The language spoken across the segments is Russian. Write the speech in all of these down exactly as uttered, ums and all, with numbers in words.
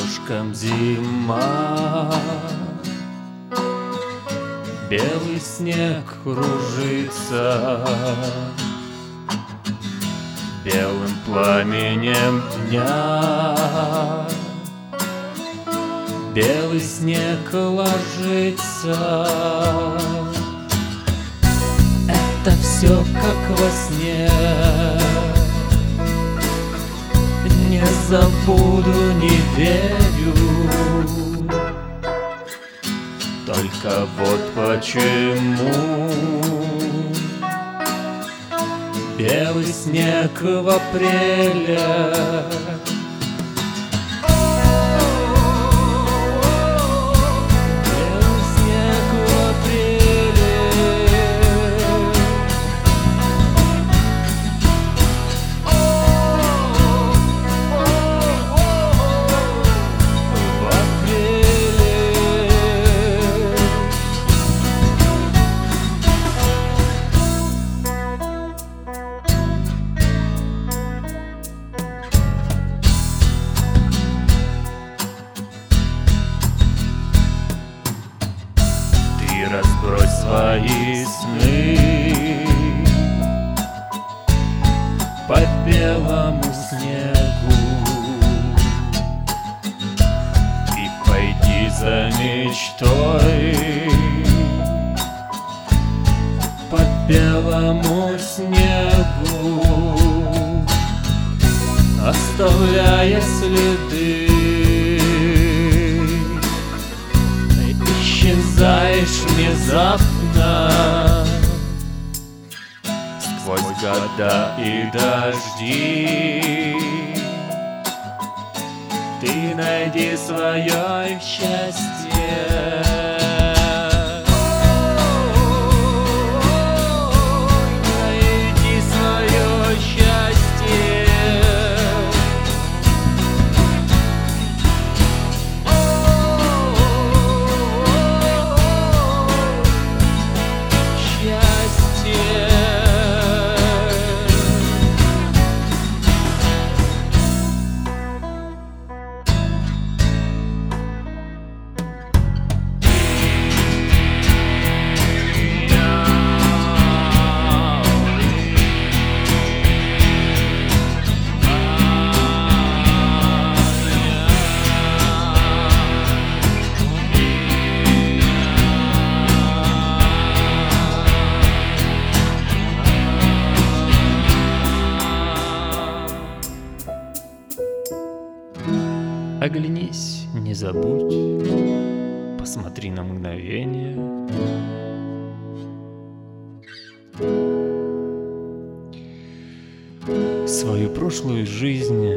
окошком зима, белый снег кружится белым пламенем дня. Белый снег ложится, это все как во сне. Не забуду, не верю, только вот почему белый снег в апреле разбрось свои сны по белому снегу и пойди за мечтой по белому снегу, оставляя следы. Исчезаешь внезапно сквозь года и дожди. Ты найди свое счастье. Оглянись, не забудь, посмотри на мгновение. Свою прошлую жизнь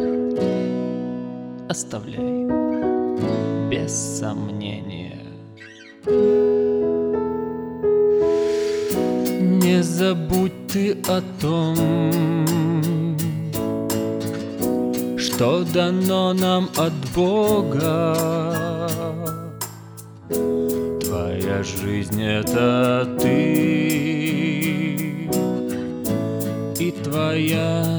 оставляй без сомнения. Не забудь ты о том, что дано нам от Бога. Твоя жизнь — это ты, и твоя